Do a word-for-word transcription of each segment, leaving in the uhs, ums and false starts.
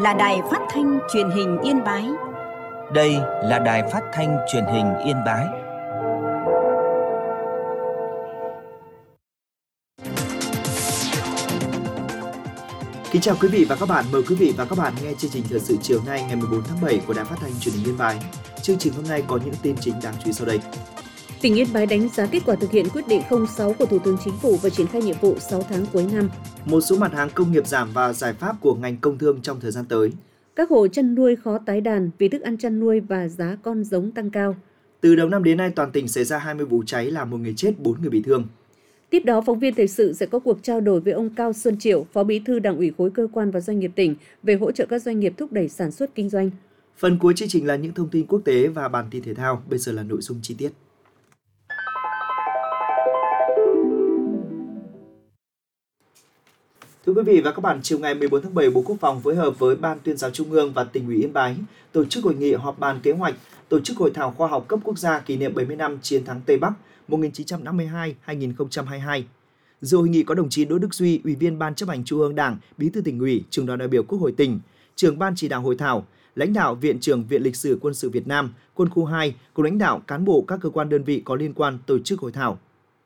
là Đài Phát thanh Truyền hình Yên Bái. Đây là Đài Phát thanh Truyền hình Yên Bái. Kính chào quý vị và các bạn, mời quý vị và các bạn nghe chương trình thời sự chiều nay ngày mười bốn tháng bảy của Đài Phát thanh Truyền hình Yên Bái. Chương trình hôm nay có những tin chính đáng chú ý sau đây. Tỉnh Yên Bái đánh giá kết quả thực hiện quyết định không sáu của Thủ tướng Chính phủ và triển khai nhiệm vụ sáu tháng cuối năm. Một số mặt hàng công nghiệp giảm và giải pháp của ngành công thương trong thời gian tới. Các hộ chăn nuôi khó tái đàn vì thức ăn chăn nuôi và giá con giống tăng cao. Từ đầu năm đến nay, toàn tỉnh xảy ra hai mươi vụ cháy làm một người chết, bốn người bị thương. Tiếp đó, phóng viên thời sự sẽ có cuộc trao đổi với ông Cao Xuân Triệu, Phó Bí thư Đảng ủy khối cơ quan và doanh nghiệp tỉnh về hỗ trợ các doanh nghiệp thúc đẩy sản xuất kinh doanh. Phần cuối chương trình là những thông tin quốc tế và bản tin thể thao. Bây giờ là nội dung chi tiết. Thưa quý vị và các bạn, chiều ngày mười bốn tháng bảy, Bộ Quốc phòng phối hợp với Ban Tuyên giáo Trung ương và Tỉnh ủy Yên Bái tổ chức hội nghị họp bàn kế hoạch tổ chức hội thảo khoa học cấp quốc gia kỷ niệm bảy mươi năm chiến thắng Tây Bắc một nghìn chín trăm năm mươi hai đến hai nghìn không trăm hai mươi hai. Dự hội nghị có đồng chí Đỗ Đức Duy, Ủy viên Ban Chấp hành Trung ương Đảng, Bí thư Tỉnh ủy, Trưởng đoàn đại biểu Quốc hội tỉnh, Trưởng ban chỉ đạo hội thảo, lãnh đạo Viện trưởng Viện Lịch sử Quân sự Việt Nam, Quân khu hai, cùng lãnh đạo cán bộ các cơ quan đơn vị có liên quan tổ chức hội thảo.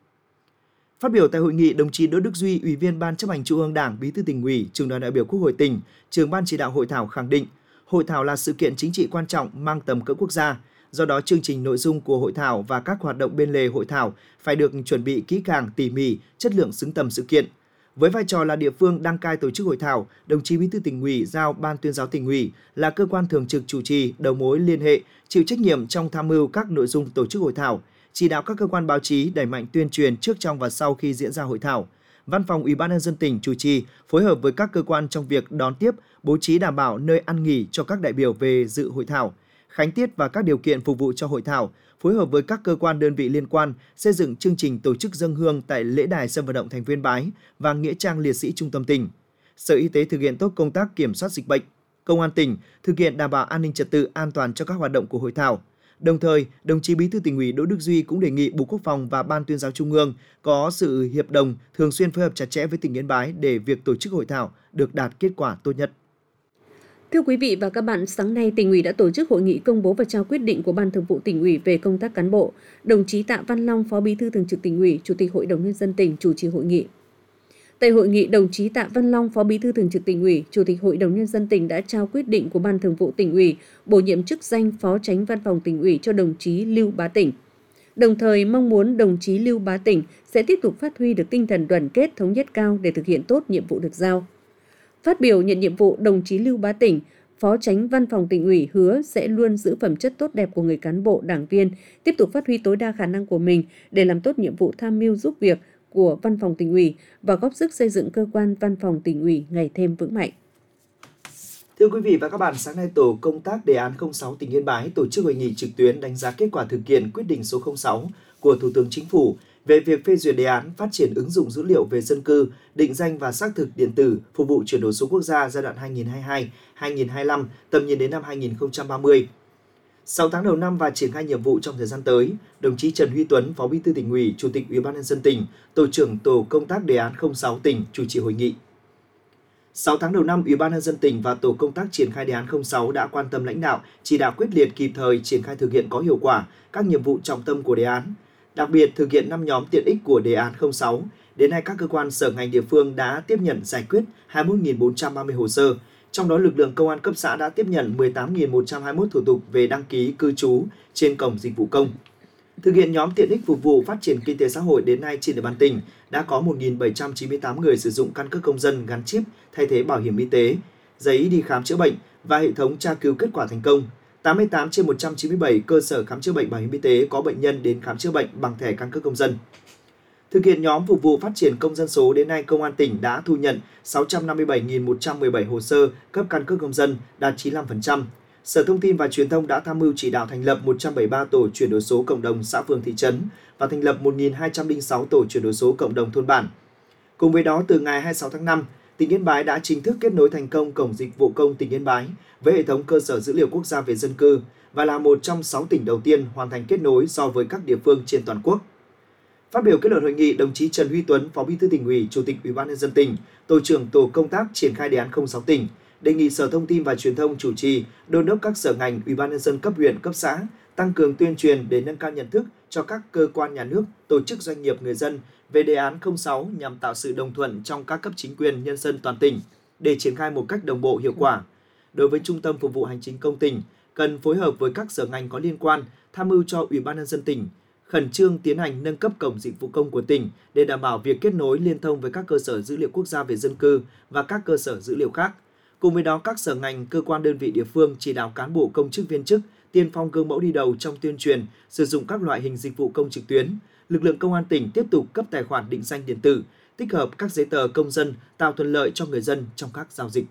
Phát biểu tại hội nghị, đồng chí Đỗ Đức Duy, Ủy viên Ban Chấp hành Trung ương Đảng, Bí thư Tỉnh ủy, Trưởng đoàn đại biểu Quốc hội tỉnh, Trưởng ban chỉ đạo hội thảo khẳng định, hội thảo là sự kiện chính trị quan trọng mang tầm cỡ quốc gia. Do đó, chương trình nội dung của hội thảo và các hoạt động bên lề hội thảo phải được chuẩn bị kỹ càng, tỉ mỉ, chất lượng xứng tầm sự kiện. Với vai trò là địa phương đăng cai tổ chức hội thảo, đồng chí Bí thư Tỉnh ủy giao Ban Tuyên giáo Tỉnh ủy là cơ quan thường trực chủ trì, đầu mối liên hệ, chịu trách nhiệm trong tham mưu các nội dung tổ chức hội thảo, chỉ đạo các cơ quan báo chí đẩy mạnh tuyên truyền trước, trong và sau khi diễn ra hội thảo. Văn phòng Ủy ban nhân dân tỉnh chủ trì, phối hợp với các cơ quan trong việc đón tiếp, bố trí đảm bảo nơi ăn nghỉ cho các đại biểu về dự hội thảo, khánh tiết và các điều kiện phục vụ cho hội thảo, phối hợp với các cơ quan đơn vị liên quan xây dựng chương trình tổ chức dâng hương tại lễ đài sân vận động thành phố Yên Bái và nghĩa trang liệt sĩ trung tâm tỉnh. Sở Y tế thực hiện tốt công tác kiểm soát dịch bệnh. Công an tỉnh thực hiện đảm bảo an ninh trật tự, an toàn cho các hoạt động của hội thảo. Đồng thời, đồng chí Bí thư Tỉnh ủy Đỗ Đức Duy cũng đề nghị Bộ Quốc phòng và Ban Tuyên giáo Trung ương có sự hiệp đồng, thường xuyên phối hợp chặt chẽ với tỉnh Yên Bái để việc tổ chức hội thảo được đạt kết quả tốt nhất. Thưa quý vị và các bạn, sáng nay Tỉnh ủy đã tổ chức hội nghị công bố và trao quyết định của Ban Thường vụ Tỉnh ủy về công tác cán bộ. Đồng chí Tạ Văn Long, Phó Bí thư Thường trực Tỉnh ủy, Chủ tịch Hội đồng nhân dân tỉnh chủ trì hội nghị. Tại hội nghị, đồng chí Tạ Văn Long, Phó Bí thư Thường trực Tỉnh ủy, Chủ tịch Hội đồng nhân dân tỉnh đã trao quyết định của Ban Thường vụ Tỉnh ủy bổ nhiệm chức danh Phó Chánh Văn phòng Tỉnh ủy cho đồng chí Lưu Bá Tỉnh. Đồng thời mong muốn đồng chí Lưu Bá Tỉnh sẽ tiếp tục phát huy được tinh thần đoàn kết thống nhất cao để thực hiện tốt nhiệm vụ được giao. Phát biểu nhận nhiệm vụ, đồng chí Lưu Bá Tỉnh, Phó Chánh Văn phòng Tỉnh ủy hứa sẽ luôn giữ phẩm chất tốt đẹp của người cán bộ, đảng viên, tiếp tục phát huy tối đa khả năng của mình để làm tốt nhiệm vụ tham mưu giúp việc của Văn phòng Tỉnh ủy và góp sức xây dựng cơ quan Văn phòng Tỉnh ủy ngày thêm vững mạnh. Thưa quý vị và các bạn, sáng nay Tổ công tác đề án không sáu tỉnh Yên Bái tổ chức hội nghị trực tuyến đánh giá kết quả thực hiện quyết định số không sáu của Thủ tướng Chính phủ về việc phê duyệt đề án phát triển ứng dụng dữ liệu về dân cư, định danh và xác thực điện tử phục vụ chuyển đổi số quốc gia giai đoạn hai nghìn không trăm hai mươi hai đến hai nghìn không trăm hai mươi lăm, tầm nhìn đến năm hai nghìn không trăm ba mươi. sáu tháng đầu năm và triển khai nhiệm vụ trong thời gian tới, đồng chí Trần Huy Tuấn, Phó Bí thư Tỉnh ủy, Chủ tịch Ủy ban nhân dân tỉnh, Tổ trưởng Tổ công tác đề án không sáu tỉnh chủ trì hội nghị. sáu tháng đầu năm, Ủy ban nhân dân tỉnh và Tổ công tác triển khai đề án không sáu đã quan tâm lãnh đạo, chỉ đạo quyết liệt, kịp thời triển khai thực hiện có hiệu quả các nhiệm vụ trọng tâm của đề án. Đặc biệt, thực hiện năm nhóm tiện ích của đề án không sáu, đến nay các cơ quan sở ngành địa phương đã tiếp nhận giải quyết hai mươi mốt nghìn bốn trăm ba mươi hồ sơ. Trong đó, lực lượng công an cấp xã đã tiếp nhận mười tám nghìn một trăm hai mươi mốt thủ tục về đăng ký cư trú trên cổng dịch vụ công. Thực hiện nhóm tiện ích phục vụ phát triển kinh tế xã hội, đến nay trên địa bàn tỉnh đã có một nghìn bảy trăm chín mươi tám người sử dụng căn cước công dân gắn chip thay thế bảo hiểm y tế, giấy đi khám chữa bệnh và hệ thống tra cứu kết quả thành công. tám mươi tám trên một trăm chín mươi bảy cơ sở khám chữa bệnh bảo hiểm y tế có bệnh nhân đến khám chữa bệnh bằng thẻ căn cước công dân. Thực hiện nhóm phục vụ phát triển công dân số, đến nay Công an tỉnh đã thu nhận sáu trăm năm mươi bảy nghìn một trăm mười bảy hồ sơ cấp căn cước công dân, đạt chín mươi lăm phần trăm. Sở Thông tin và Truyền thông đã tham mưu chỉ đạo thành lập một trăm bảy mươi ba tổ chuyển đổi số cộng đồng xã phường thị trấn và thành lập một nghìn hai trăm lẻ sáu tổ chuyển đổi số cộng đồng thôn bản. Cùng với đó, từ ngày hai mươi sáu tháng năm, tỉnh Yên Bái đã chính thức kết nối thành công cổng dịch vụ công tỉnh Yên Bái với hệ thống cơ sở dữ liệu quốc gia về dân cư và là một trong sáu tỉnh đầu tiên hoàn thành kết nối so với các địa phương trên toàn quốc. Phát biểu kết luận hội nghị, đồng chí Trần Huy Tuấn, Phó Bí thư Tỉnh ủy, Chủ tịch Ủy ban nhân dân tỉnh, Tổ trưởng Tổ công tác triển khai đề án không sáu tỉnh, đề nghị Sở Thông tin và Truyền thông chủ trì đôn đốc các sở ngành, Ủy ban nhân dân cấp huyện, cấp xã tăng cường tuyên truyền để nâng cao nhận thức cho các cơ quan nhà nước, tổ chức doanh nghiệp, người dân về đề án không sáu nhằm tạo sự đồng thuận trong các cấp chính quyền nhân dân toàn tỉnh để triển khai một cách đồng bộ hiệu quả. Đối với Trung tâm Phục vụ Hành chính công tỉnh, cần phối hợp với các sở ngành có liên quan, tham mưu cho Ủy ban nhân dân tỉnh khẩn trương tiến hành nâng cấp cổng dịch vụ công của tỉnh để đảm bảo việc kết nối liên thông với các cơ sở dữ liệu quốc gia về dân cư và các cơ sở dữ liệu khác. Cùng với đó, các sở ngành, cơ quan đơn vị địa phương chỉ đạo cán bộ công chức viên chức tiên phong gương mẫu đi đầu trong tuyên truyền sử dụng các loại hình dịch vụ công trực tuyến. Lực lượng công an tỉnh tiếp tục cấp tài khoản định danh điện tử, tích hợp các giấy tờ công dân, tạo thuận lợi cho người dân trong các giao dịch.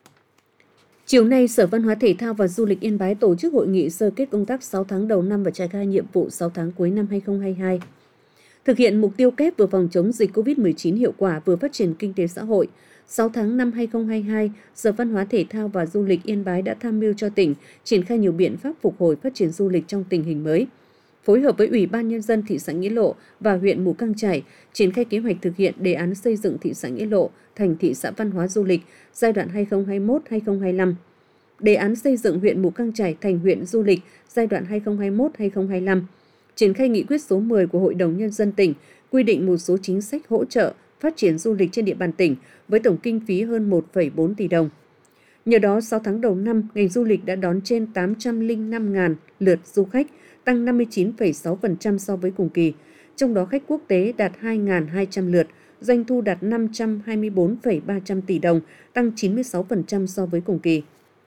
Chiều nay, Sở Văn hóa Thể thao và Du lịch Yên Bái tổ chức hội nghị sơ kết công tác sáu tháng đầu năm và triển khai nhiệm vụ sáu tháng cuối năm hai không hai hai. Thực hiện mục tiêu kép vừa phòng chống dịch covid mười chín hiệu quả vừa phát triển kinh tế xã hội, sáu tháng năm hai không hai hai, Sở Văn hóa Thể thao và Du lịch Yên Bái đã tham mưu cho tỉnh triển khai nhiều biện pháp phục hồi phát triển du lịch trong tình hình mới. Phối hợp với Ủy ban Nhân dân thị xã Nghĩa Lộ và huyện Mù Cang Chải, triển khai kế hoạch thực hiện đề án xây dựng thị xã Nghĩa Lộ thành thị xã văn hóa du lịch giai đoạn hai không hai mốt đến hai không hai lăm. Đề án xây dựng huyện Mù Cang Chải thành huyện du lịch giai đoạn hai không hai mốt đến hai không hai lăm. Triển khai nghị quyết số mười của Hội đồng Nhân dân tỉnh quy định một số chính sách hỗ trợ phát triển du lịch trên địa bàn tỉnh với tổng kinh phí hơn một phẩy bốn tỷ đồng. Nhờ đó, sáu tháng đầu năm, ngành du lịch đã đón trên tám trăm lẻ năm nghìn lượt du khách, tăng năm mươi chín phẩy sáu phần trăm so với cùng kỳ. Trong đó, khách quốc tế đạt hai nghìn hai trăm lượt, doanh thu đạt năm trăm hai mươi tư phẩy ba trăm tỷ đồng, tăng chín mươi sáu phần trăm so với cùng kỳ.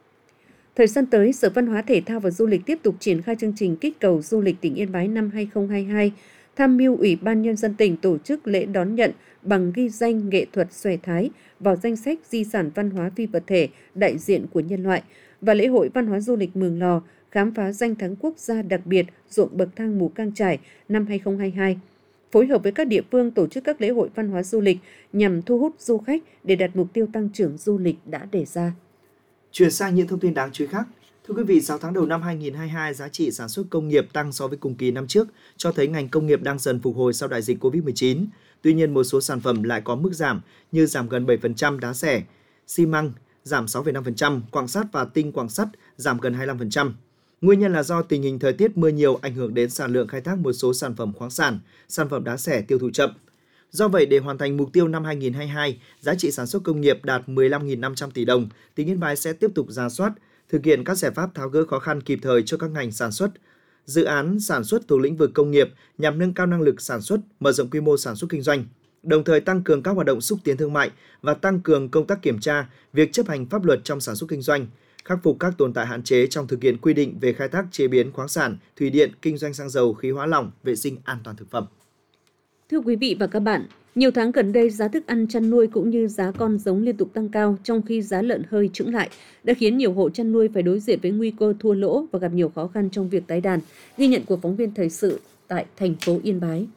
Thời gian tới, Sở Văn hóa Thể thao và Du lịch tiếp tục triển khai chương trình kích cầu du lịch tỉnh Yên Bái năm hai không hai hai, tham mưu Ủy ban Nhân dân tỉnh tổ chức lễ đón nhận bằng ghi danh nghệ thuật xòe thái vào danh sách di sản văn hóa phi vật thể đại diện của nhân loại và lễ hội văn hóa du lịch Mường Lò khám phá danh thắng quốc gia đặc biệt ruộng bậc thang Mù Cang Chải năm hai không hai hai. Phối hợp với các địa phương tổ chức các lễ hội văn hóa du lịch nhằm thu hút du khách để đạt mục tiêu tăng trưởng du lịch đã đề ra. Chuyển sang những thông tin đáng chú ý khác. Thưa quý vị, sáu tháng đầu năm hai không hai hai, giá trị sản xuất công nghiệp tăng so với cùng kỳ năm trước, cho thấy ngành công nghiệp đang dần phục hồi sau đại dịch covid mười chín. Tuy nhiên, một số sản phẩm lại có mức giảm như giảm gần bảy phần trăm đá xẻ, xi măng giảm sáu phẩy năm phần trăm, quặng sắt và tinh quặng sắt giảm gần hai mươi lăm phần trăm. Nguyên nhân là do tình hình thời tiết mưa nhiều ảnh hưởng đến sản lượng khai thác một số sản phẩm khoáng sản, sản phẩm đá xẻ tiêu thụ chậm. Do vậy, để hoàn thành mục tiêu năm hai không hai hai, giá trị sản xuất công nghiệp đạt mười lăm nghìn năm trăm tỷ đồng, tỉnh Yên Bái sẽ tiếp tục rà soát, thực hiện các giải pháp tháo gỡ khó khăn kịp thời cho các ngành sản xuất, dự án sản xuất thuộc lĩnh vực công nghiệp nhằm nâng cao năng lực sản xuất, mở rộng quy mô sản xuất kinh doanh, đồng thời tăng cường các hoạt động xúc tiến thương mại và tăng cường công tác kiểm tra, việc chấp hành pháp luật trong sản xuất kinh doanh, khắc phục các tồn tại hạn chế trong thực hiện quy định về khai thác chế biến khoáng sản, thủy điện, kinh doanh xăng dầu, khí hóa lỏng, vệ sinh an toàn thực phẩm. Thưa quý vị và các bạn, nhiều tháng gần đây giá thức ăn chăn nuôi cũng như giá con giống liên tục tăng cao trong khi giá lợn hơi chững lại đã khiến nhiều hộ chăn nuôi phải đối diện với nguy cơ thua lỗ và gặp nhiều khó khăn trong việc tái đàn. Ghi nhận của phóng viên thời sự tại thành phố Yên Bái.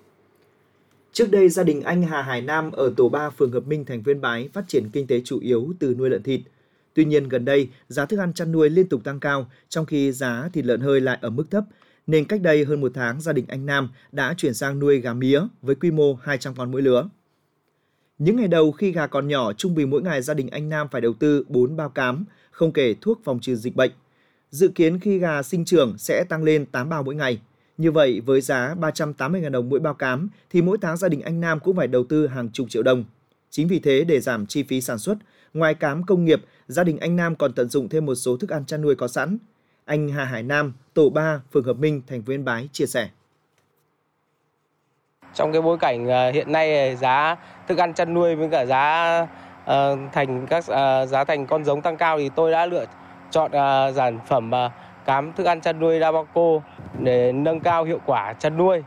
Trước đây, gia đình anh Hà Hải Nam ở tổ ba phường Hợp Minh, thành phố Yên Bái phát triển kinh tế chủ yếu từ nuôi lợn thịt. Tuy nhiên, gần đây, giá thức ăn chăn nuôi liên tục tăng cao trong khi giá thịt lợn hơi lại ở mức thấp. Nên cách đây hơn một tháng, gia đình anh Nam đã chuyển sang nuôi gà mía với quy mô hai trăm con mỗi lứa. Những ngày đầu khi gà còn nhỏ, trung bình mỗi ngày gia đình anh Nam phải đầu tư bốn bao cám, không kể thuốc phòng trừ dịch bệnh. Dự kiến khi gà sinh trưởng sẽ tăng lên tám bao mỗi ngày. Như vậy, với giá ba trăm tám mươi nghìn đồng mỗi bao cám, thì mỗi tháng gia đình anh Nam cũng phải đầu tư hàng chục triệu đồng. Chính vì thế, để giảm chi phí sản xuất, ngoài cám công nghiệp, gia đình anh Nam còn tận dụng thêm một số thức ăn chăn nuôi có sẵn. Anh Hà Hải Nam, tổ ba, phường Hợp Minh, thành phố Yên Bái chia sẻ. Trong cái bối cảnh hiện nay giá thức ăn chăn nuôi với cả giá uh, thành các uh, giá thành con giống tăng cao thì tôi đã lựa chọn uh, sản phẩm uh, cám thức ăn chăn nuôi Dabaco để nâng cao hiệu quả chăn nuôi.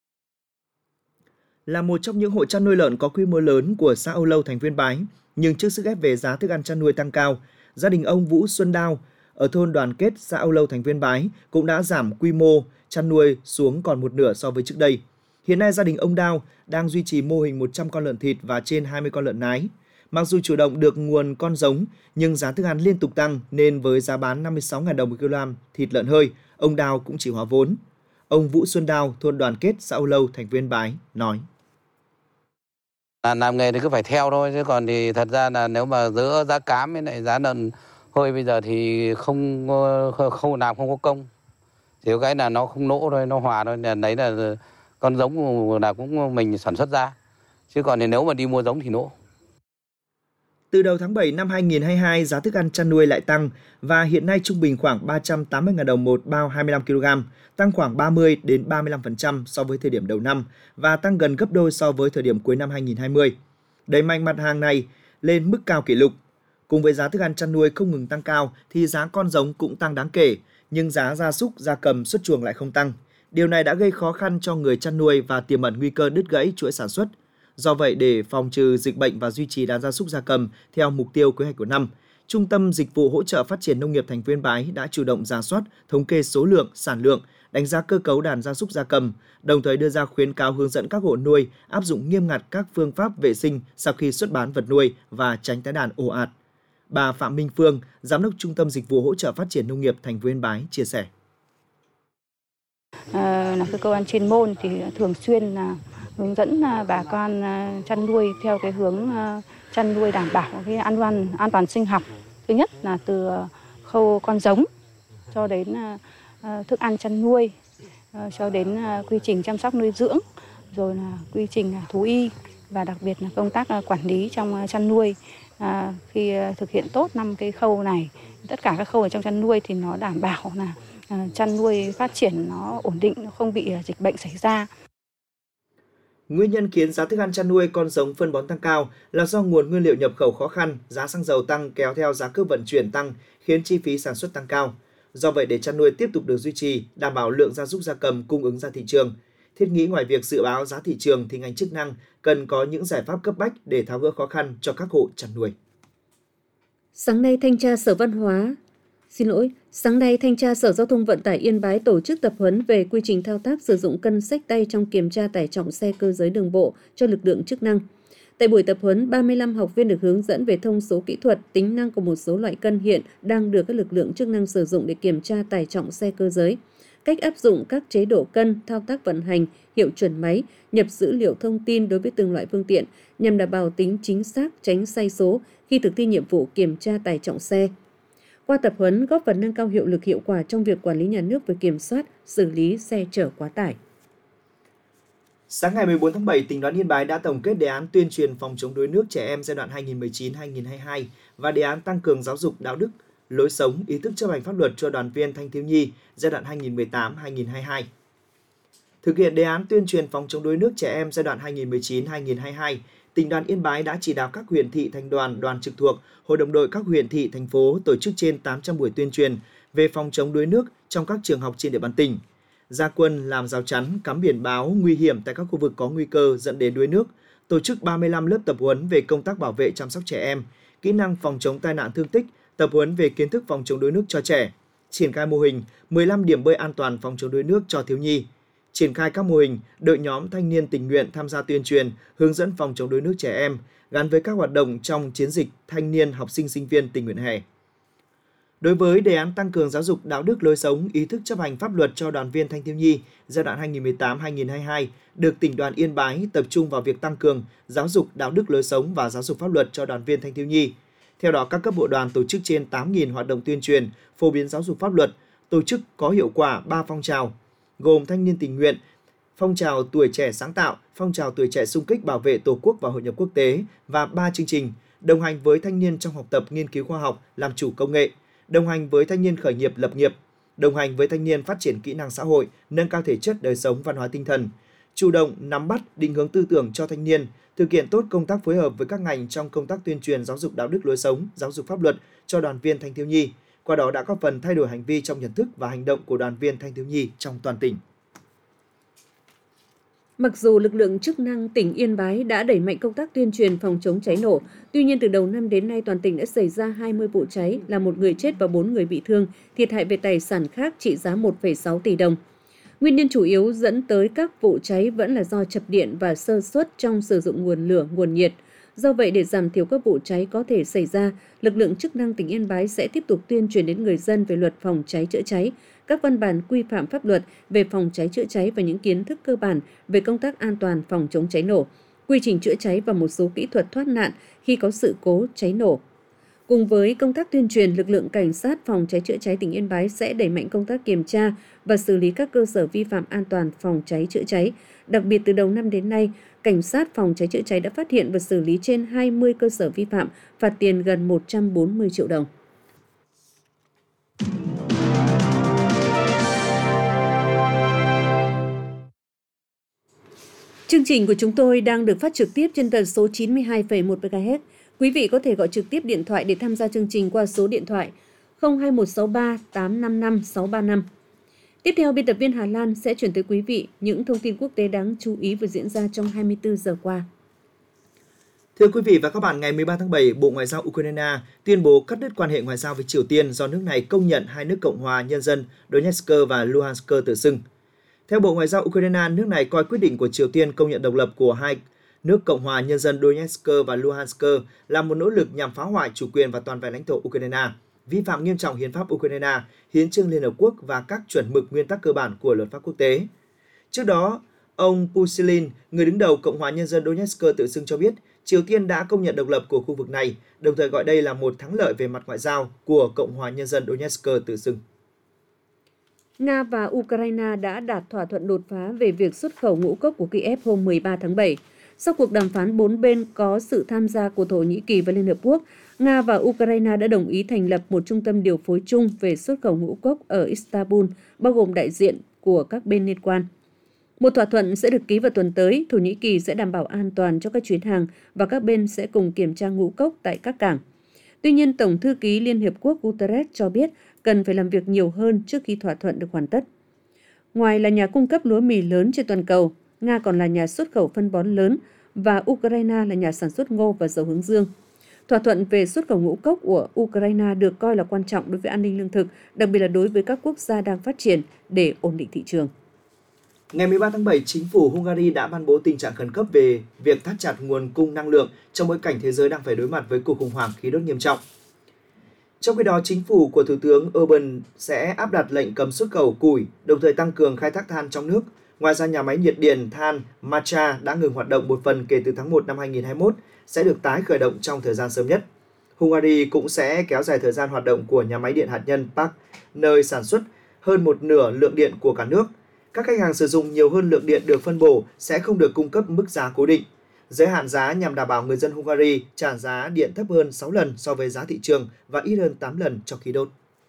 Là một trong những hộ chăn nuôi lợn có quy mô lớn của xã Âu Lâu, thành phố Yên Bái, nhưng trước sức ép về giá thức ăn chăn nuôi tăng cao, gia đình ông Vũ Xuân Đao ở thôn Đoàn Kết, xã Âu Lâu, thành phố Yên Bái cũng đã giảm quy mô chăn nuôi xuống còn một nửa so với trước đây. Hiện nay gia đình ông Đao đang duy trì mô hình một trăm con lợn thịt và trên hai mươi con lợn nái. Mặc dù chủ động được nguồn con giống, nhưng giá thức ăn liên tục tăng nên với giá bán năm mươi sáu nghìn đồng một kg thịt lợn hơi, ông Đao cũng chỉ hóa vốn. Ông Vũ Xuân Đao, thôn Đoàn Kết, xã Âu Lâu, thành phố Yên Bái nói: À, làm nghề thì cứ phải theo thôi, chứ còn thì thật ra là nếu mà giữa giá cám với lại giá lợn hơi bây giờ thì không không làm không có công. Chỉ có cái là nó không nỗ thôi, nó hòa thôi, là đấy là con giống là cũng mình sản xuất ra. Chứ còn thì nếu mà đi mua giống thì nỗ. Từ đầu tháng bảy năm hai nghìn không trăm hai mươi hai, giá thức ăn chăn nuôi lại tăng và hiện nay trung bình khoảng ba trăm tám mươi nghìn đồng một bao hai mươi lăm ki lô gam, tăng khoảng ba mươi đến ba mươi lăm phần trăm so với thời điểm đầu năm và tăng gần gấp đôi so với thời điểm cuối năm hai nghìn không trăm hai mươi. Đẩy mạnh mặt hàng này lên mức cao kỷ lục. Cùng với giá thức ăn chăn nuôi không ngừng tăng cao thì giá con giống cũng tăng đáng kể, nhưng giá gia súc, gia cầm xuất chuồng lại không tăng. Điều này đã gây khó khăn cho người chăn nuôi và tiềm ẩn nguy cơ đứt gãy chuỗi sản xuất. Do vậy, để phòng trừ dịch bệnh và duy trì đàn gia súc gia cầm theo mục tiêu kế hoạch của năm, Trung tâm Dịch vụ Hỗ trợ Phát triển Nông nghiệp thành phố Yên Bái đã chủ động rà soát, thống kê số lượng, sản lượng, đánh giá cơ cấu đàn gia súc gia cầm, đồng thời đưa ra khuyến cáo hướng dẫn các hộ nuôi áp dụng nghiêm ngặt các phương pháp vệ sinh sau khi xuất bán vật nuôi và tránh tái đàn ồ ạt. Bà Phạm Minh Phương, Giám đốc Trung tâm Dịch vụ Hỗ trợ Phát triển Nông nghiệp thành phố Yên Bái chia sẻ. À, là cái cơ quan chuyên môn thì thường xuyên là hướng dẫn bà con chăn nuôi theo cái hướng chăn nuôi đảm bảo cái an toàn an toàn sinh học. Thứ nhất là từ khâu con giống cho đến thức ăn chăn nuôi, cho đến quy trình chăm sóc nuôi dưỡng, rồi là quy trình thú y và đặc biệt là công tác quản lý trong chăn nuôi. À, khi thực hiện tốt năm cái khâu này, tất cả các khâu ở trong chăn nuôi thì nó đảm bảo là à, chăn nuôi phát triển nó ổn định, nó không bị dịch bệnh xảy ra. Nguyên nhân khiến giá thức ăn chăn nuôi, con giống, phân bón tăng cao là do nguồn nguyên liệu nhập khẩu khó khăn, giá xăng dầu tăng kéo theo giá cước vận chuyển tăng khiến chi phí sản xuất tăng cao. Do vậy, để chăn nuôi tiếp tục được duy trì, đảm bảo lượng gia súc gia cầm cung ứng ra thị trường, thiết nghĩ ngoài việc dự báo giá thị trường thì ngành chức năng cần có những giải pháp cấp bách để tháo gỡ khó khăn cho các hộ chăn nuôi. Sáng nay, Thanh tra Sở Văn hóa Xin lỗi, sáng nay Thanh tra Sở Giao thông Vận tải Yên Bái tổ chức tập huấn về quy trình thao tác sử dụng cân xách tay trong kiểm tra tải trọng xe cơ giới đường bộ cho lực lượng chức năng. Tại buổi tập huấn, ba mươi lăm học viên được hướng dẫn về thông số kỹ thuật, tính năng của một số loại cân hiện đang được các lực lượng chức năng sử dụng để kiểm tra tải trọng xe cơ giới, cách áp dụng các chế độ cân, thao tác vận hành, hiệu chuẩn máy, nhập dữ liệu thông tin đối với từng loại phương tiện nhằm đảm bảo tính chính xác, tránh sai số khi thực thi nhiệm vụ kiểm tra tải trọng xe. Qua tập huấn góp phần nâng cao hiệu lực hiệu quả trong việc quản lý nhà nước về kiểm soát, xử lý xe chở quá tải. Sáng ngày mười bốn tháng bảy, tỉnh đoàn Yên Bái đã tổng kết đề án tuyên truyền phòng chống đuối nước trẻ em giai đoạn hai nghìn không trăm mười chín đến hai nghìn không trăm hai mươi hai và đề án tăng cường giáo dục đạo đức, lối sống, ý thức chấp hành pháp luật cho đoàn viên thanh thiếu nhi giai đoạn hai nghìn không trăm mười tám đến hai nghìn không trăm hai mươi hai. Thực hiện đề án tuyên truyền phòng chống đuối nước trẻ em giai đoạn hai nghìn không trăm mười chín đến hai nghìn không trăm hai mươi hai, tỉnh đoàn Yên Bái đã chỉ đạo các huyện thị, thành đoàn, đoàn trực thuộc, hội đồng đội các huyện thị, thành phố tổ chức trên tám trăm buổi tuyên truyền về phòng chống đuối nước trong các trường học trên địa bàn tỉnh. Ra quân làm rào chắn, cắm biển báo nguy hiểm tại các khu vực có nguy cơ dẫn đến đuối nước, tổ chức ba mươi lăm lớp tập huấn về công tác bảo vệ chăm sóc trẻ em, kỹ năng phòng chống tai nạn thương tích, tập huấn về kiến thức phòng chống đuối nước cho trẻ, triển khai mô hình mười lăm điểm bơi an toàn phòng chống đuối nước cho thiếu nhi, triển khai các mô hình đội nhóm thanh niên tình nguyện tham gia tuyên truyền, hướng dẫn phòng chống đuối nước trẻ em gắn với các hoạt động trong chiến dịch thanh niên học sinh sinh viên tình nguyện hè. Đối với đề án tăng cường giáo dục đạo đức lối sống, ý thức chấp hành pháp luật cho đoàn viên thanh thiếu nhi giai đoạn hai nghìn không trăm mười tám đến hai nghìn không trăm hai mươi hai, được tỉnh đoàn Yên Bái tập trung vào việc tăng cường giáo dục đạo đức lối sống và giáo dục pháp luật cho đoàn viên thanh thiếu nhi. Theo đó, các cấp bộ đoàn tổ chức trên tám nghìn hoạt động tuyên truyền, phổ biến giáo dục pháp luật, tổ chức có hiệu quả ba phong trào, gồm thanh niên tình nguyện, phong trào tuổi trẻ sáng tạo, phong trào tuổi trẻ xung kích bảo vệ Tổ quốc và hội nhập quốc tế và ba chương trình đồng hành với thanh niên trong học tập, nghiên cứu khoa học, làm chủ công nghệ, đồng hành với thanh niên khởi nghiệp lập nghiệp, đồng hành với thanh niên phát triển kỹ năng xã hội, nâng cao thể chất đời sống văn hóa tinh thần, chủ động nắm bắt định hướng tư tưởng cho thanh niên, thực hiện tốt công tác phối hợp với các ngành trong công tác tuyên truyền giáo dục đạo đức lối sống, giáo dục pháp luật cho đoàn viên thanh thiếu nhi. Qua đó đã góp phần thay đổi hành vi trong nhận thức và hành động của đoàn viên thanh thiếu nhi trong toàn tỉnh. Mặc dù lực lượng chức năng tỉnh Yên Bái đã đẩy mạnh công tác tuyên truyền phòng chống cháy nổ, tuy nhiên từ đầu năm đến nay toàn tỉnh đã xảy ra hai mươi vụ cháy, làm một người chết và bốn người bị thương, thiệt hại về tài sản khác trị giá một phẩy sáu tỷ đồng. Nguyên nhân chủ yếu dẫn tới các vụ cháy vẫn là do chập điện và sơ suất trong sử dụng nguồn lửa, nguồn nhiệt. Do vậy, để giảm thiểu các vụ cháy có thể xảy ra, lực lượng chức năng tỉnh Yên Bái sẽ tiếp tục tuyên truyền đến người dân về luật phòng cháy chữa cháy, các văn bản quy phạm pháp luật về phòng cháy chữa cháy và những kiến thức cơ bản về công tác an toàn phòng chống cháy nổ. quy trình chữa cháy và một số kỹ thuật thoát nạn khi có sự cố cháy nổ. Cùng với công tác tuyên truyền, lực lượng Cảnh sát phòng cháy chữa cháy tỉnh Yên Bái sẽ đẩy mạnh công tác kiểm tra và xử lý các cơ sở vi phạm an toàn phòng cháy chữa cháy. Đặc biệt từ đầu năm đến nay, Cảnh sát phòng cháy chữa cháy đã phát hiện và xử lý trên hai mươi cơ sở vi phạm, phạt tiền gần một trăm bốn mươi triệu đồng. Chương trình của chúng tôi đang được phát trực tiếp trên tần số chín mươi hai phẩy một mê ga héc. Quý vị có thể gọi trực tiếp điện thoại để tham gia chương trình qua số điện thoại không hai một sáu ba tám năm năm sáu ba năm. Tiếp theo, biên tập viên Hà Lan sẽ chuyển tới quý vị những thông tin quốc tế đáng chú ý vừa diễn ra trong hai mươi tư giờ qua. Thưa quý vị và các bạn, ngày mười ba tháng bảy, Bộ Ngoại giao Ukraine tuyên bố cắt đứt quan hệ ngoại giao với Triều Tiên do nước này công nhận hai nước Cộng hòa Nhân dân Donetsk và Luhansk tự xưng. Theo Bộ Ngoại giao Ukraine, nước này coi quyết định của Triều Tiên công nhận độc lập của hai nước Cộng hòa Nhân dân Donetsk và Luhansk là một nỗ lực nhằm phá hoại chủ quyền và toàn vẹn lãnh thổ Ukraine, vi phạm nghiêm trọng hiến pháp Ukraine, hiến chương Liên Hợp Quốc và các chuẩn mực nguyên tắc cơ bản của luật pháp quốc tế. Trước đó, ông Pushilin, người đứng đầu Cộng hòa Nhân dân Donetsk tự xưng cho biết, Triều Tiên đã công nhận độc lập của khu vực này, đồng thời gọi đây là một thắng lợi về mặt ngoại giao của Cộng hòa Nhân dân Donetsk tự xưng. Nga và Ukraine đã đạt thỏa thuận đột phá về việc xuất khẩu ngũ cốc của Kiev hôm mười ba tháng bảy. Sau cuộc đàm phán bốn bên có sự tham gia của Thổ Nhĩ Kỳ và Liên Hợp Quốc, Nga và Ukraine đã đồng ý thành lập một trung tâm điều phối chung về xuất khẩu ngũ cốc ở Istanbul, bao gồm đại diện của các bên liên quan. Một thỏa thuận sẽ được ký vào tuần tới, Thổ Nhĩ Kỳ sẽ đảm bảo an toàn cho các chuyến hàng và các bên sẽ cùng kiểm tra ngũ cốc tại các cảng. Tuy nhiên, Tổng thư ký Liên Hợp Quốc Guterres cho biết cần phải làm việc nhiều hơn trước khi thỏa thuận được hoàn tất. Ngoài là nhà cung cấp lúa mì lớn trên toàn cầu, Nga còn là nhà xuất khẩu phân bón lớn và Ukraine là nhà sản xuất ngô và dầu hướng dương. Thỏa thuận về xuất khẩu ngũ cốc của Ukraine được coi là quan trọng đối với an ninh lương thực, đặc biệt là đối với các quốc gia đang phát triển để ổn định thị trường. Ngày mười ba tháng bảy, chính phủ Hungary đã ban bố tình trạng khẩn cấp về việc thắt chặt nguồn cung năng lượng trong bối cảnh thế giới đang phải đối mặt với cuộc khủng hoảng khí đốt nghiêm trọng. Trong khi đó, chính phủ của Thủ tướng Orbán sẽ áp đặt lệnh cấm xuất khẩu củi, đồng thời tăng cường khai thác than trong nước. Ngoài ra, nhà máy nhiệt điện than Macha đã ngừng hoạt động một phần kể từ tháng một năm hai nghìn không trăm hai mươi mốt, sẽ được tái khởi động trong thời gian sớm nhất. Hungary cũng sẽ kéo dài thời gian hoạt động của nhà máy điện hạt nhân Park, nơi sản xuất hơn một nửa lượng điện của cả nước. Các khách hàng sử dụng nhiều hơn lượng điện được phân bổ sẽ không được cung cấp mức giá cố định. Giới hạn giá nhằm đảm bảo người dân Hungary trả giá điện thấp hơn sáu lần so với giá thị trường và ít hơn tám lần cho khí đốt.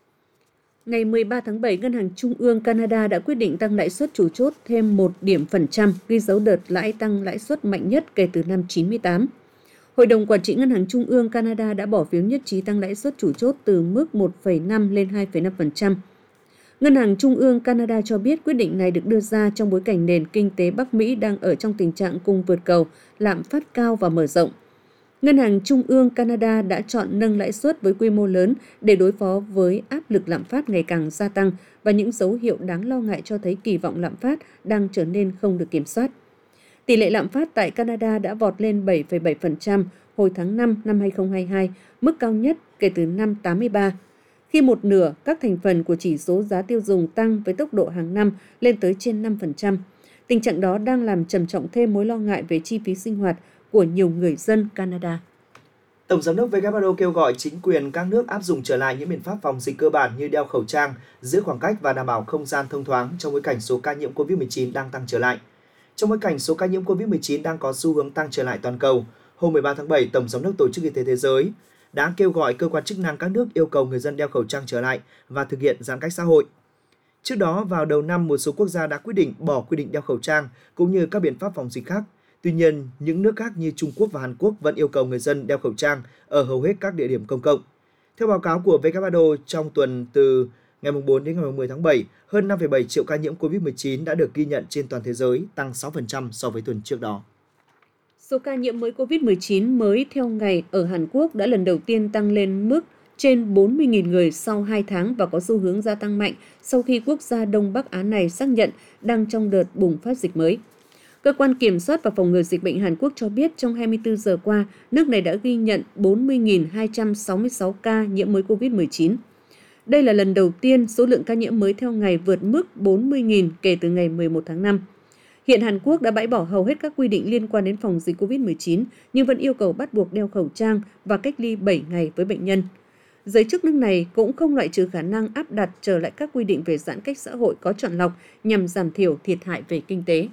Ngày mười ba tháng bảy, Ngân hàng Trung ương Canada đã quyết định tăng lãi suất chủ chốt thêm một điểm phần trăm, ghi dấu đợt lãi tăng lãi suất mạnh nhất kể từ năm chín mươi tám. Hội đồng Quản trị Ngân hàng Trung ương Canada đã bỏ phiếu nhất trí tăng lãi suất chủ chốt từ mức một phẩy năm lên hai phẩy năm phần trăm. Ngân hàng Trung ương Canada cho biết quyết định này được đưa ra trong bối cảnh nền kinh tế Bắc Mỹ đang ở trong tình trạng cung vượt cầu, lạm phát cao và mở rộng. Ngân hàng Trung ương Canada đã chọn nâng lãi suất với quy mô lớn để đối phó với áp lực lạm phát ngày càng gia tăng và những dấu hiệu đáng lo ngại cho thấy kỳ vọng lạm phát đang trở nên không được kiểm soát. Tỷ lệ lạm phát tại Canada đã vọt lên bảy phẩy bảy phần trăm hồi tháng năm năm hai nghìn không trăm hai mươi hai, mức cao nhất kể từ năm tám mươi ba, khi một nửa các thành phần của chỉ số giá tiêu dùng tăng với tốc độ hàng năm lên tới trên năm phần trăm. Tình trạng đó đang làm trầm trọng thêm mối lo ngại về chi phí sinh hoạt của nhiều người dân Canada. Tổng giám đốc vê kép hát o kêu gọi chính quyền các nước áp dụng trở lại những biện pháp phòng dịch cơ bản như đeo khẩu trang, giữ khoảng cách và đảm bảo không gian thông thoáng trong bối cảnh số ca nhiễm covid mười chín đang tăng trở lại. Trong bối cảnh số ca nhiễm covid mười chín đang có xu hướng tăng trở lại toàn cầu, hôm mười ba tháng bảy, Tổng giám đốc Tổ chức Y tế Thế giới đã kêu gọi cơ quan chức năng các nước yêu cầu người dân đeo khẩu trang trở lại và thực hiện giãn cách xã hội. Trước đó, vào đầu năm, một số quốc gia đã quyết định bỏ quy định đeo khẩu trang cũng như các biện pháp phòng dịch khác. Tuy nhiên, những nước khác như Trung Quốc và Hàn Quốc vẫn yêu cầu người dân đeo khẩu trang ở hầu hết các địa điểm công cộng. Theo báo cáo của vê kép hát o, trong tuần từ ngày bốn đến ngày mười tháng bảy, hơn năm phẩy bảy triệu ca nhiễm covid mười chín đã được ghi nhận trên toàn thế giới, tăng sáu phần trăm so với tuần trước đó. Số ca nhiễm mới covid mười chín mới theo ngày ở Hàn Quốc đã lần đầu tiên tăng lên mức trên bốn mươi nghìn người sau hai tháng và có xu hướng gia tăng mạnh sau khi quốc gia Đông Bắc Á này xác nhận đang trong đợt bùng phát dịch mới. Cơ quan Kiểm soát và Phòng ngừa Dịch bệnh Hàn Quốc cho biết trong hai mươi tư giờ qua, nước này đã ghi nhận bốn mươi nghìn hai trăm sáu mươi sáu ca nhiễm mới covid mười chín. Đây là lần đầu tiên số lượng ca nhiễm mới theo ngày vượt mức bốn mươi nghìn kể từ ngày mười một tháng năm. Hiện Hàn Quốc đã bãi bỏ hầu hết các quy định liên quan đến phòng dịch covid mười chín nhưng vẫn yêu cầu bắt buộc đeo khẩu trang và cách ly bảy ngày với bệnh nhân. Giới chức nước này cũng không loại trừ khả năng áp đặt trở lại các quy định về giãn cách xã hội có chọn lọc nhằm giảm thiểu thiệt hại về kinh tế.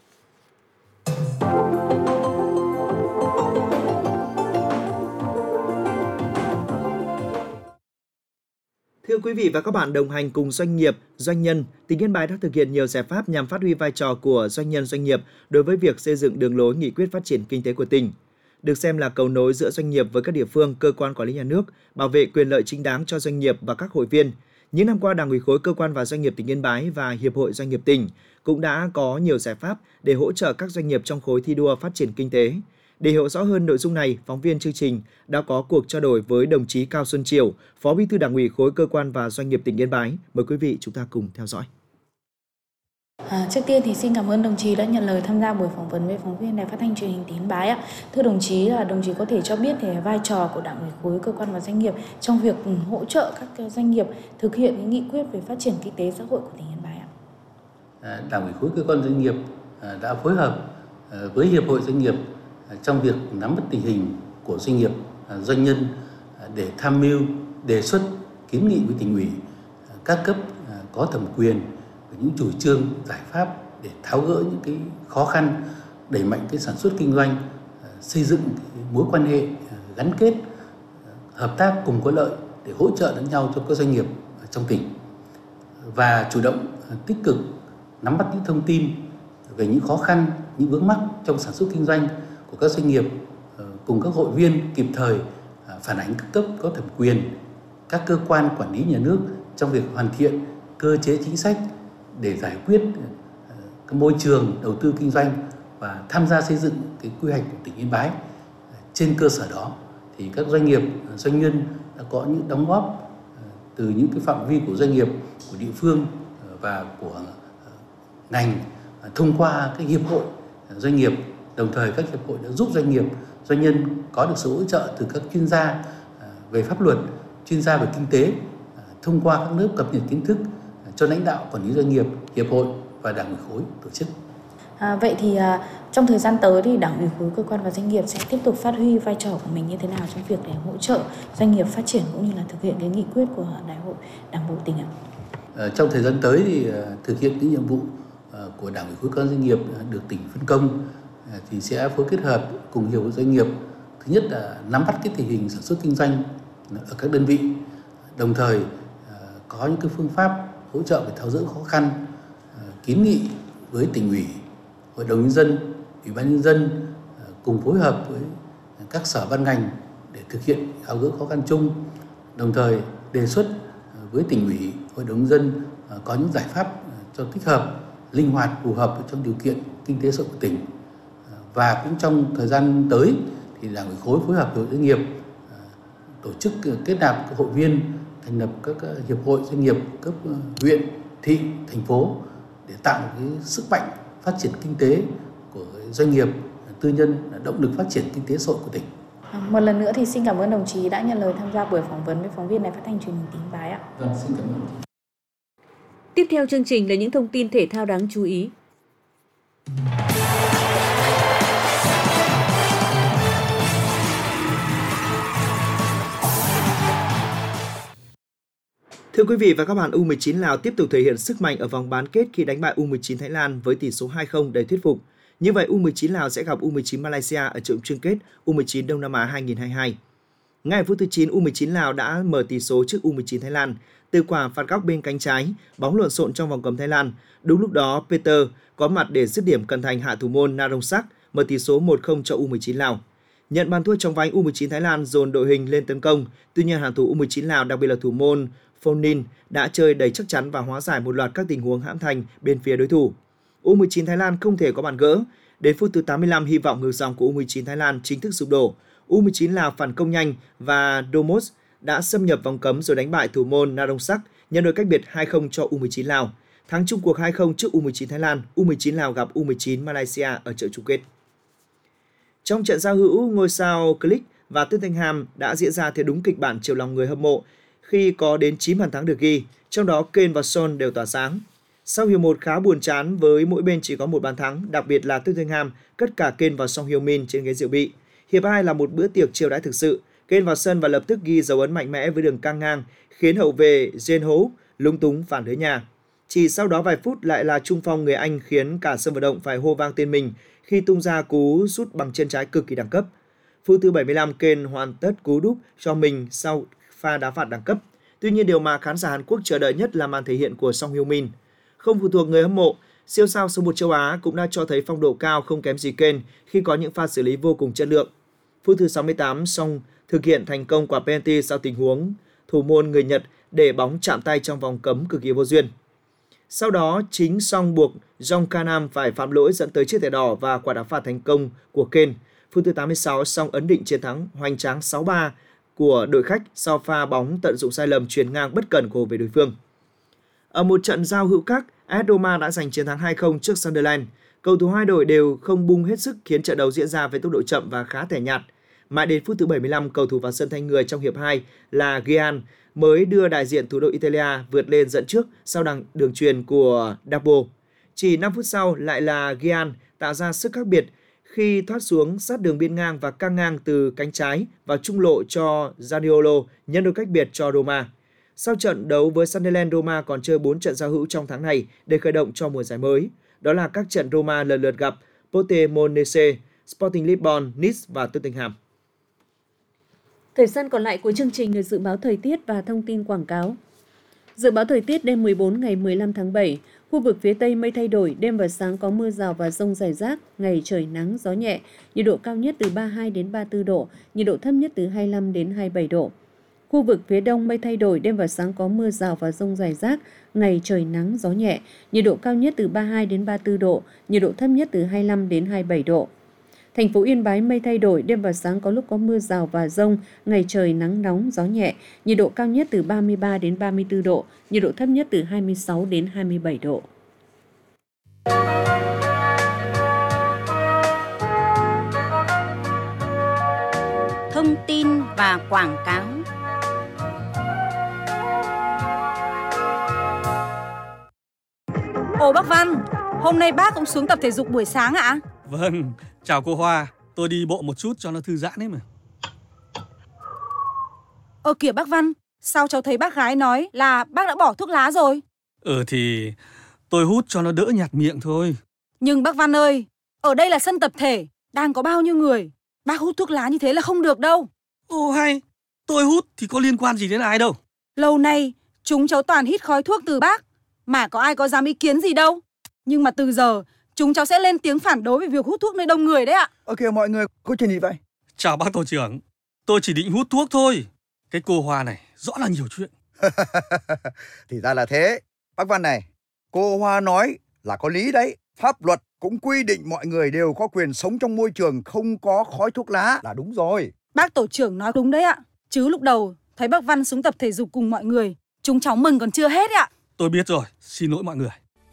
Thưa quý vị và các bạn, đồng hành cùng doanh nghiệp, doanh nhân, tỉnh Yên Bái đã thực hiện nhiều giải pháp nhằm phát huy vai trò của doanh nhân doanh nghiệp đối với việc xây dựng đường lối nghị quyết phát triển kinh tế của tỉnh. Được xem là cầu nối giữa doanh nghiệp với các địa phương, cơ quan quản lý nhà nước, bảo vệ quyền lợi chính đáng cho doanh nghiệp và các hội viên. Những năm qua, Đảng ủy khối cơ quan và doanh nghiệp tỉnh Yên Bái và Hiệp hội Doanh nghiệp tỉnh cũng đã có nhiều giải pháp để hỗ trợ các doanh nghiệp trong khối thi đua phát triển kinh tế. Để hiểu rõ hơn nội dung này, phóng viên chương trình đã có cuộc trao đổi với đồng chí Cao Xuân Triều, Phó Bí thư Đảng ủy khối cơ quan và doanh nghiệp tỉnh Yên Bái. Mời quý vị chúng ta cùng theo dõi. À, trước tiên thì xin cảm ơn đồng chí đã nhận lời tham gia buổi phỏng vấn với phóng viên Đài Phát thanh Truyền hình tỉnh Yên Bái ạ. Thưa đồng chí, là đồng chí có thể cho biết về vai trò của Đảng ủy khối cơ quan và doanh nghiệp trong việc hỗ trợ các doanh nghiệp thực hiện cái nghị quyết về phát triển kinh tế xã hội của tỉnh Yên Bái ạ? À, Đảng ủy khối cơ quan doanh nghiệp đã phối hợp với Hiệp hội Doanh nghiệp trong việc nắm bắt tình hình của doanh nghiệp, doanh nhân để tham mưu, đề xuất, kiến nghị với tỉnh ủy, các cấp có thẩm quyền những chủ trương, giải pháp để tháo gỡ những cái khó khăn, đẩy mạnh cái sản xuất kinh doanh, xây dựng cái mối quan hệ gắn kết, hợp tác cùng có lợi để hỗ trợ lẫn nhau cho các doanh nghiệp trong tỉnh, và chủ động tích cực nắm bắt những thông tin về những khó khăn, những vướng mắc trong sản xuất kinh doanh của các doanh nghiệp, cùng các hội viên kịp thời phản ánh các cấp có thẩm quyền, các cơ quan quản lý nhà nước trong việc hoàn thiện cơ chế chính sách để giải quyết cái môi trường đầu tư kinh doanh và tham gia xây dựng cái quy hoạch của tỉnh Yên Bái. Trên cơ sở đó thì các doanh nghiệp, doanh nhân đã có những đóng góp từ những cái phạm vi của doanh nghiệp, của địa phương và của ngành thông qua cái hiệp hội doanh nghiệp. Đồng thời các hiệp hội đã giúp doanh nghiệp, doanh nhân có được sự hỗ trợ từ các chuyên gia về pháp luật, chuyên gia về kinh tế thông qua các lớp cập nhật kiến thức cho lãnh đạo quản lý doanh nghiệp, hiệp hội và Đảng ủy khối tổ chức. À, vậy thì à, trong thời gian tới thì Đảng ủy khối cơ quan và doanh nghiệp sẽ tiếp tục phát huy vai trò của mình như thế nào trong việc để hỗ trợ doanh nghiệp phát triển cũng như là thực hiện cái nghị quyết của Đại hội Đảng bộ tỉnh ạ? À, trong thời gian tới thì à, thực hiện cái nhiệm vụ à, của Đảng ủy khối cơ quan doanh nghiệp à, được tỉnh phân công à, thì sẽ phối kết hợp cùng hiệp hội doanh nghiệp. Thứ nhất là nắm bắt cái tình hình sản xuất kinh doanh ở các đơn vị, đồng thời à, có những cái phương pháp hỗ trợ về tháo gỡ khó khăn, kiến nghị với tỉnh ủy, hội đồng nhân dân, ủy ban nhân dân cùng phối hợp với các sở ban ngành để thực hiện tháo gỡ khó khăn chung, đồng thời đề xuất với tỉnh ủy, hội đồng nhân dân có những giải pháp cho thích hợp, linh hoạt, phù hợp trong điều kiện kinh tế xã hội của tỉnh. Và cũng trong thời gian tới thì Đảng ủy khối phối hợp với doanh nghiệp tổ chức kết nạp các hội viên, thành lập các hiệp hội doanh nghiệp cấp huyện, thị, thành phố để tạo một cái sức mạnh phát triển kinh tế của doanh nghiệp tư nhân, động lực phát triển kinh tế xã hội của tỉnh. Một lần nữa thì xin cảm ơn đồng chí đã nhận lời tham gia buổi phỏng vấn với phóng viên Đài Phát thanh Truyền hình tỉnh Yên Bái ạ. Vâng, xin cảm ơn. Tiếp theo chương trình là những thông tin thể thao đáng chú ý. Thưa quý vị và các bạn, u mười chín Lào tiếp tục thể hiện sức mạnh ở vòng bán kết khi đánh bại u mười chín Thái Lan với tỷ số hai không đầy thuyết phục. Như vậy, u mười chín Lào sẽ gặp u mười chín Malaysia ở trận chung kết u mười chín Đông Nam Á hai không hai hai. Ngay ở phút thứ chín, u mười chín Lào đã mở tỷ số trước u mười chín Thái Lan. Từ quả phạt góc bên cánh trái, bóng lộn xộn trong vòng cấm Thái Lan. Đúng lúc đó, Peter có mặt để dứt điểm cận thành hạ thủ môn Narongsak, mở tỷ số một không cho u mười chín Lào. Nhận bàn thua trong vánh, u mười chín Thái Lan dồn đội hình lên tấn công. Tuy nhiên, hàng thủ u mười chín Lào, đặc biệt là thủ môn Phonin đã chơi đầy chắc chắn và hóa giải một loạt các tình huống hãm thành bên phía đối thủ. u mười chín Thái Lan không thể có bàn gỡ. Đến phút thứ tám mươi lăm, hy vọng ngược dòng của u mười chín Thái Lan chính thức sụp đổ. u mười chín Lào phản công nhanh và Domos đã xâm nhập vòng cấm rồi đánh bại thủ môn Narongsak, nhân đôi cách biệt hai không cho u mười chín Lào. Thắng chung cuộc hai không trước u mười chín Thái Lan, u mười chín Lào gặp u mười chín Malaysia ở trận chung kết. Trong trận giao hữu, ngôi sao Click và Tottenham đã diễn ra theo đúng kịch bản chiều lòng người hâm mộ khi có đến chín bàn thắng được ghi, trong đó Kane và Son đều tỏa sáng. Sau hiệp một khá buồn chán với mỗi bên chỉ có một bàn thắng, đặc biệt là Tottenham cất cả Kane vào Son Heung-min trên ghế dự bị. Hiệp hai là một bữa tiệc chiêu đãi thực sự. Kane vào sân và lập tức ghi dấu ấn mạnh mẽ với đường căng ngang, khiến hậu vệ Jen lúng túng phản lưới nhà. Chỉ sau đó vài phút lại là trung phong người Anh khiến cả sân vận động phải hô vang tên mình khi tung ra cú sút bằng chân trái cực kỳ đẳng cấp. Phút thứ bảy mươi lăm, Kane hoàn tất cú đúp cho mình sau pha đá phạt đẳng cấp. Tuy nhiên điều mà khán giả Hàn Quốc chờ đợi nhất là màn thể hiện của Son Heung-min. Không phụ thuộc người hâm mộ, siêu sao số một châu Á cũng đã cho thấy phong độ cao không kém gì Kane khi có những pha xử lý vô cùng chất lượng. Phút thứ sáu mươi tám, Son thực hiện thành công quả penalty sau tình huống thủ môn người Nhật để bóng chạm tay trong vòng cấm cực kỳ vô duyên. Sau đó, chính Son buộc Jong Ka-nam phải phạm lỗi dẫn tới chiếc thẻ đỏ và quả đá phạt thành công của Kane. Phút thứ tám mươi sáu, Son ấn định chiến thắng hoành tráng sáu ba của đội khách sau pha bóng tận dụng sai lầm chuyền ngang bất cẩn của về đối phương. Ở một trận giao hữu các, a ét Roma đã giành chiến thắng hai không trước Sunderland. Cầu thủ hai đội đều không bung hết sức khiến trận đấu diễn ra với tốc độ chậm và khá tẻ nhạt. Mãi đến phút thứ bảy mươi lăm, cầu thủ vào sân thay người trong hiệp hai là Gian mới đưa đại diện thủ đô Italia vượt lên dẫn trước sau đằng đường chuyền của Dabbo. Chỉ năm phút sau lại là Gian tạo ra sức khác biệt khi thoát xuống sát đường biên ngang và căng ngang từ cánh trái vào trung lộ cho Zaniolo nhân đôi cách biệt cho Roma. Sau trận đấu với Sunderland, Roma còn chơi bốn trận giao hữu trong tháng này để khởi động cho mùa giải mới. Đó là các trận Roma lần lượt gặp Portimonense, Sporting Lisbon, Nice và Tottenham. Thời gian còn lại của chương trình là dự báo thời tiết và thông tin quảng cáo. Dự báo thời tiết đêm mười bốn ngày mười lăm tháng bảy, khu vực phía Tây mây thay đổi, đêm và sáng có mưa rào và dông rải rác, ngày trời nắng, gió nhẹ, nhiệt độ cao nhất từ ba mươi hai đến ba mươi tư độ, nhiệt độ thấp nhất từ hai mươi lăm đến hai mươi bảy độ. Khu vực phía Đông mây thay đổi, đêm và sáng có mưa rào và dông rải rác, ngày trời nắng, gió nhẹ, nhiệt độ cao nhất từ ba mươi hai đến ba mươi tư độ, nhiệt độ thấp nhất từ hai mươi lăm đến hai mươi bảy độ. Thành phố Yên Bái mây thay đổi, đêm và sáng có lúc có mưa rào và dông, ngày trời nắng nóng, gió nhẹ, nhiệt độ cao nhất từ ba mươi ba đến ba mươi tư độ, nhiệt độ thấp nhất từ hai mươi sáu đến hai mươi bảy độ. Thông tin và quảng cáo. Ồ bác Văn, hôm nay bác cũng xuống tập thể dục buổi sáng ạ? À? Vâng, chào cô Hoa, tôi đi bộ một chút cho nó thư giãn ấy mà. Ơ kìa bác Văn, sao cháu thấy bác gái nói là bác đã bỏ thuốc lá rồi? Ừ thì tôi hút cho nó đỡ nhạt miệng thôi. Nhưng bác Văn ơi, ở đây là sân tập thể, đang có bao nhiêu người, bác hút thuốc lá như thế là không được đâu. Ồ hay, tôi hút thì có liên quan gì đến ai đâu. Lâu nay, chúng cháu toàn hít khói thuốc từ bác, mà có ai có dám ý kiến gì đâu. Nhưng mà từ giờ, chúng cháu sẽ lên tiếng phản đối về việc hút thuốc nơi đông người đấy ạ. Ok mọi người, có chuyện gì vậy? Chào bác tổ trưởng, tôi chỉ định hút thuốc thôi. Cái cô Hoa này rõ là nhiều chuyện. Thì ra là thế. Bác Văn này, cô Hoa nói là có lý đấy. Pháp luật cũng quy định mọi người đều có quyền sống trong môi trường không có khói thuốc lá là đúng rồi. Bác tổ trưởng nói đúng đấy ạ. Chứ lúc đầu thấy bác Văn xuống tập thể dục cùng mọi người, chúng cháu mừng còn chưa hết ạ. Tôi biết rồi, xin lỗi mọi người.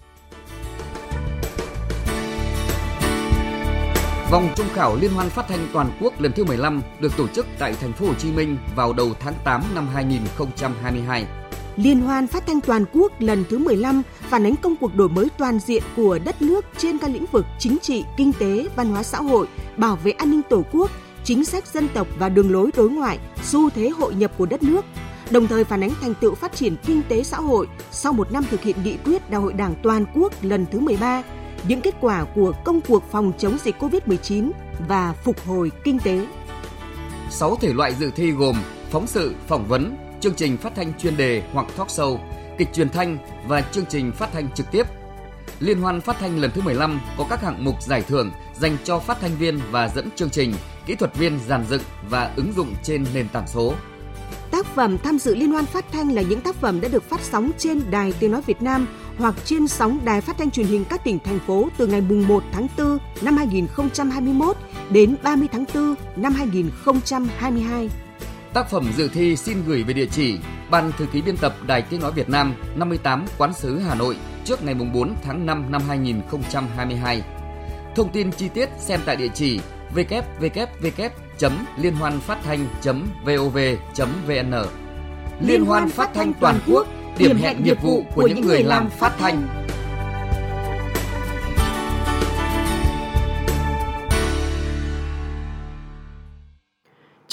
Vòng chung khảo Liên hoan phát thanh toàn quốc lần thứ mười lăm được tổ chức tại thành phố Hồ Chí Minh vào đầu tháng tám năm hai nghìn không trăm hai mươi hai. Liên hoan phát thanh toàn quốc lần thứ mười lăm phản ánh công cuộc đổi mới toàn diện của đất nước trên các lĩnh vực chính trị, kinh tế, văn hóa xã hội, bảo vệ an ninh Tổ quốc, chính sách dân tộc và đường lối đối ngoại, xu thế hội nhập của đất nước. Đồng thời phản ánh thành tựu phát triển kinh tế xã hội sau một năm thực hiện nghị quyết Đại hội Đảng toàn quốc lần thứ mười ba, những kết quả của công cuộc phòng chống dịch covid mười chín và phục hồi kinh tế. sáu thể loại dự thi gồm phóng sự, phỏng vấn, chương trình phát thanh chuyên đề hoặc talk show, kịch truyền thanh và chương trình phát thanh trực tiếp. Liên hoan phát thanh lần thứ mười lăm có các hạng mục giải thưởng dành cho phát thanh viên và dẫn chương trình, kỹ thuật viên dàn dựng và ứng dụng trên nền tảng số. Tác phẩm tham dự Liên hoan phát thanh là những tác phẩm đã được phát sóng trên Đài Tiếng nói Việt Nam hoặc trên sóng đài phát thanh truyền hình các tỉnh thành phố từ ngày mùng một tháng tư năm hai nghìn không trăm hai mươi mốt đến ba mươi tháng tư năm hai nghìn không trăm hai mươi hai. Tác phẩm dự thi xin gửi về địa chỉ Ban Thư ký Biên tập Đài Tiếng nói Việt Nam, năm mươi tám Quán sứ Hà Nội trước ngày mùng bốn tháng năm năm hai nghìn không trăm hai mươi hai. Thông tin chi tiết xem tại địa chỉ w w w chấm liên hoan phát thanh chấm vov chấm vn. Liên hoan phát thanh toàn quốc, điểm hẹn nghiệp vụ của những người làm phát thanh.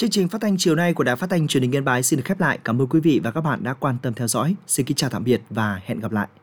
Chương trình phát thanh chiều nay của Đài Phát thanh Truyền hình Yên Bái xin được khép lại. Cảm ơn quý vị và các bạn đã quan tâm theo dõi. Xin kính chào tạm biệt và hẹn gặp lại.